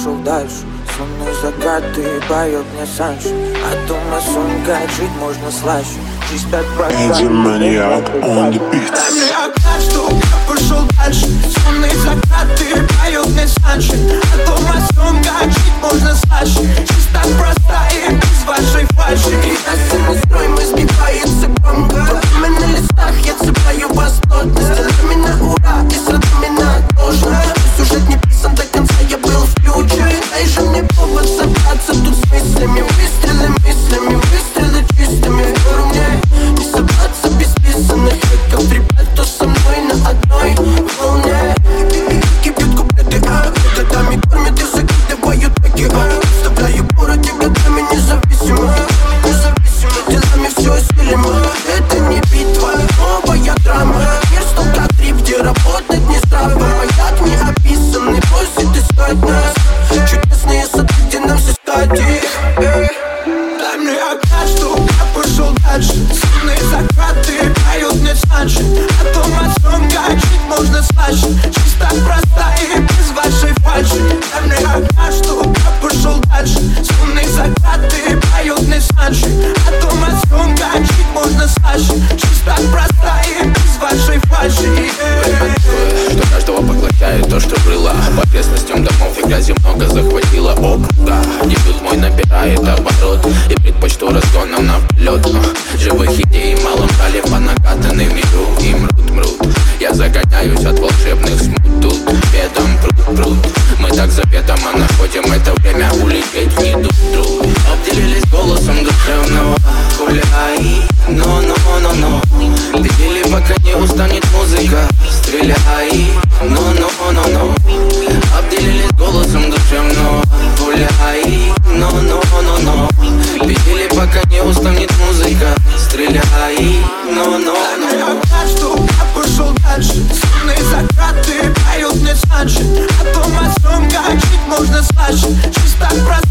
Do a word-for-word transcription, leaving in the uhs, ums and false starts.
пошел дальше. Сонные закаты поет мне Саншин. А дома сон, как жить можно слаще. Жизнь так проста. Maniac on the beat. Дай мне окна, чтоб я пошел дальше. Сонные закаты поет мне Саншин. А дома сон, как жить можно слаще. Жизнь так проста и без вашей фальши. И нас и строй, мы сбивается громко. Пламя на листах, я цепляю вас плотно. Стилами на ура и с родами на отложно. Сюжет не писан до конца, я был включен. Дай же мне повод собраться тут с мыслями. Выстрелы мыслями, выстрелы чистыми. Втору мне не собраться без писанных веков. Ребят, кто со мной на одной волне. Кипят куплеты, а годами кормят и закидывают таки, а вставляю городе годами независимо. Независимо, делами все осилимо. Это не битва, новая драма. Мир столько трип, где работать не здраво. Маяк не описанный, просит искать нас. Чудесные сады, где нам все стадии. Дай мне окна, чтоб я пошел дальше. Сонные закаты поют мне Саншин. А дома сон, как жить можно слаще. Жизнь так проста и без вашей фальши. Дай мне окна, чтоб я пошел дальше. Сонные закаты поют мне Саншин. А дома сон, как жить можно слаще. Жизнь так проста и без вашей фальши. Что каждого поглощает то, что было. По окрестностям домов и грязи много захватило округа. Дебют мой набирает оборот и предпочту разгоном на влет. Живых идей мало брали по накатанной миру. И мрут, мрут. Я загоняюсь от волшебных смут. Тут бедом пруд, пруд. Мы так заветом, а находим это время улететь в недутру. Обделились голосом душевного. Гуляй, но-но-но-но. Видели, пока не устанет музыка. Стреляй, но-но-но-но. Обделились голосом душевного. Гуляй, но-но-но-но. Видели, пока не устанет музыка. Стреляй, но-но-но. Чтоб я пошел дальше. Сонные закаты поют мне Саншин. А дома сон, как жить можно слаще. Жизнь так проста.